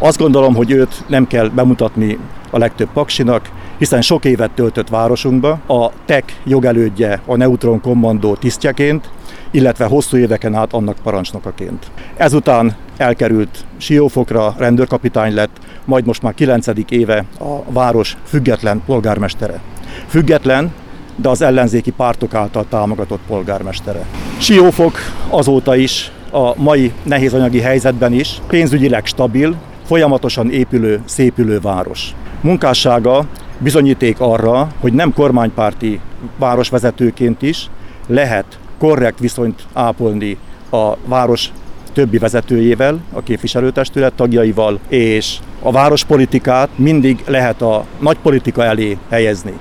Azt gondolom, hogy őt nem kell bemutatni a legtöbb paksinak, hiszen sok évet töltött városunkba, a TEK jogelődje a Neutron Kommandó tisztjeként, illetve hosszú éveken át annak parancsnokaként. Ezután elkerült Siófokra, rendőrkapitány lett, majd most már 9. éve a város független polgármestere. Független, de az ellenzéki pártok által támogatott polgármestere. Siófok azóta is, a mai nehéz anyagi helyzetben is pénzügyileg stabil, folyamatosan épülő, szépülő város. Munkássága bizonyíték arra, hogy nem kormánypárti városvezetőként is lehet korrekt viszonyt ápolni a város többi vezetőjével, a képviselőtestület tagjaival, és a várospolitikát mindig lehet a nagypolitika elé helyezni.